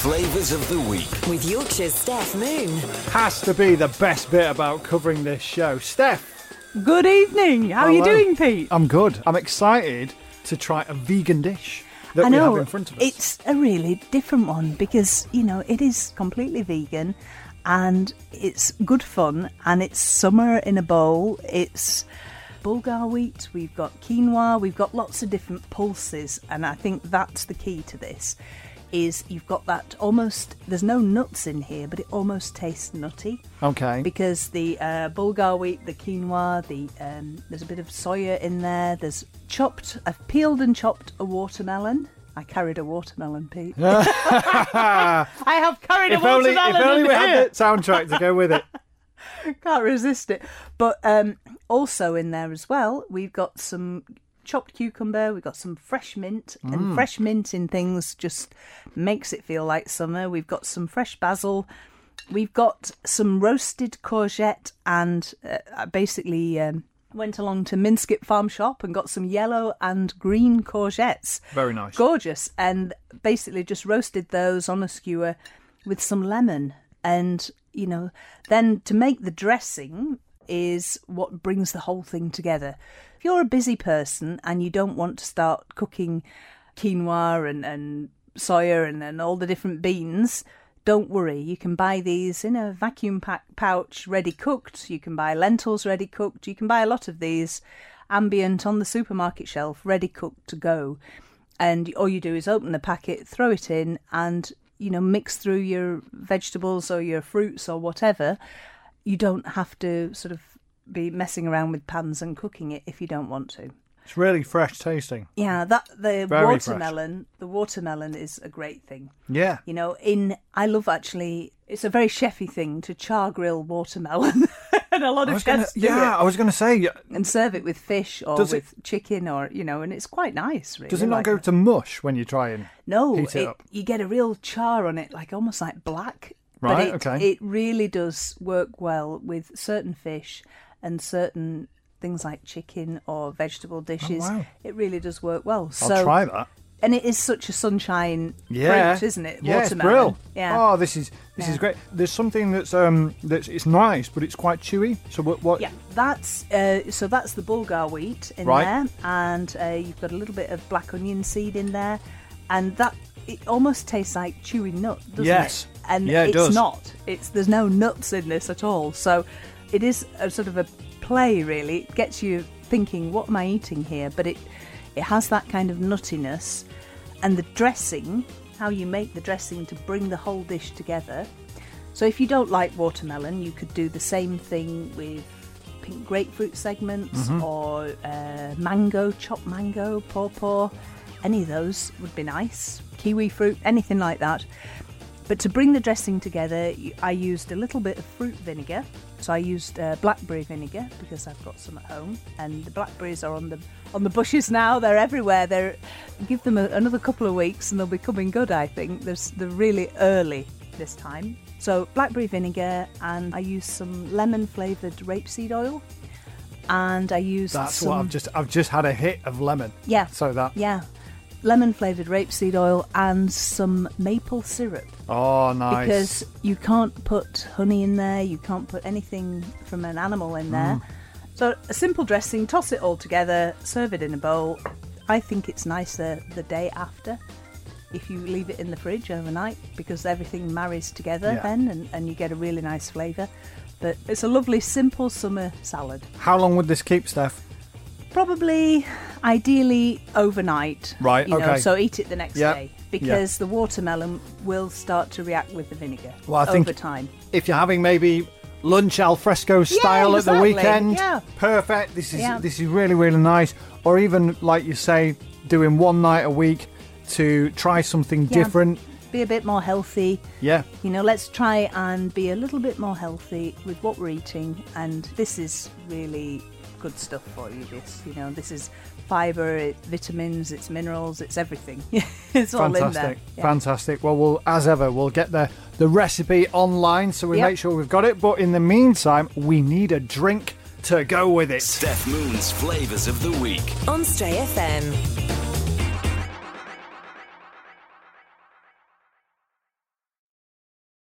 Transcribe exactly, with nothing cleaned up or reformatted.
Flavours of the Week. With Yorkshire's Steph Moon. Has to be the best bit about covering this show. Steph. Good evening. How Hello. are you doing, Pete? I'm good. I'm excited to try a vegan dish that I we know, have in front of us. It's a really different one because, you know, it is completely vegan and it's good fun and it's summer in a bowl. It's Bulgar wheat, we've got quinoa, we've got lots of different pulses, and I think that's the key to this, is you've got that almost, there's no nuts in here, but it almost tastes nutty. Okay. Because the uh, Bulgar wheat, the quinoa, the um, there's a bit of soya in there, there's chopped, I've peeled and chopped a watermelon. I carried a watermelon, Pete. I have carried if a only, watermelon if only in we here. had the soundtrack to go with it. Can't resist it. But um, also in there as well, we've got some chopped cucumber, we've got some fresh mint, Mm. and fresh mint in things just makes it feel like summer. We've got some fresh basil. We've got some roasted courgette, and uh, I basically um, went along to Minskip Farm Shop and got some yellow and green courgettes. Very nice. Gorgeous. And basically just roasted those on a skewer with some lemon. And, you know, then to make the dressing is what brings the whole thing together. If you're a busy person and you don't want to start cooking quinoa and, and soya and, and all the different beans, don't worry. You can buy these in a vacuum pack pouch ready cooked. You can buy lentils ready cooked. You can buy a lot of these ambient on the supermarket shelf ready cooked to go. And all you do is open the packet, throw it in, and you know, mix through your vegetables or your fruits or whatever. You don't have to sort of be messing around with pans and cooking it if you don't want to. It's really fresh tasting. Yeah, that the Very watermelon, the watermelon is a great thing. Yeah. You know, in I love actually, it's a very chefy thing to char grill watermelon, and a lot I of was gonna, chefs do yeah, it. I was going to say, And serve it with fish or Does it- with chicken or, you know, and it's quite nice, really. does it not like go that. to mush when you try and No, heat it, it, up? you get a real char on it, like almost like black. Right, but it, okay. it really does work well with certain fish and certain things like chicken or vegetable dishes. Oh, wow. It really does work well. I'll so, try that. And it is such a sunshine Yeah, fruit, isn't it? Yeah, it's Watermelon. brilliant. Yeah. Oh, this is this Yeah. is great. There's something that's um that's it's nice, but it's quite chewy. So what? what Yeah, that's uh, so that's the Bulgar wheat in Right. there, and uh, you've got a little bit of black onion seed in there, and that it almost tastes like chewy nut, doesn't Yes. it? And Yeah, it it's does. not. It's there's no nuts in this at all. So it is a sort of a play, really. It gets you thinking, what am I eating here? But it it has that kind of nuttiness, and the dressing, how you make the dressing to bring the whole dish together. So if you don't like watermelon, you could do the same thing with pink grapefruit segments Mm-hmm. or uh, mango, chopped mango, pawpaw. Any of those would be nice. Kiwi fruit, anything like that. But to bring the dressing together, I used a little bit of fruit vinegar. So I used uh, blackberry vinegar because I've got some at home, and the blackberries are on the on the bushes now. They're everywhere. They're give them a, another couple of weeks and they'll be coming good. I think There's, they're really early this time. So blackberry vinegar, and I used some lemon flavoured rapeseed oil, and I used That's some, what I've just I've just had a hit of lemon. yeah So that yeah lemon flavoured rapeseed oil and some maple syrup. oh nice. Because you can't put honey in there, you can't put anything from an animal in there. Mm. So a simple dressing, toss it all together, serve it in a bowl. I think it's nicer the day after if you leave it in the fridge overnight, because everything marries together Yeah. then, and, and you get a really nice flavour. But it's a lovely, simple summer salad. How long would this keep, Steph? Probably, ideally, overnight. Right, you know, okay. So eat it the next Yep, day, because the watermelon will start to react with the vinegar Well, I think over time. if you're having maybe lunch al fresco style exactly, at the weekend, yeah. perfect. This is Yeah. this is really really nice. Or even like you say, doing one night a week to try something Yeah. different. Be a bit more healthy. Yeah. You know, let's try and be a little bit more healthy with what we're eating. And this is really good stuff for you. This, you know, this is fibre, it's vitamins, it's minerals, it's everything. It's all in there. Fantastic, Yeah. fantastic. Well, we'll as ever, we'll get the the recipe online so we Yep. make sure we've got it. But in the meantime, we need a drink to go with it. Steph Moon's Flavours of the Week. On Stray F M.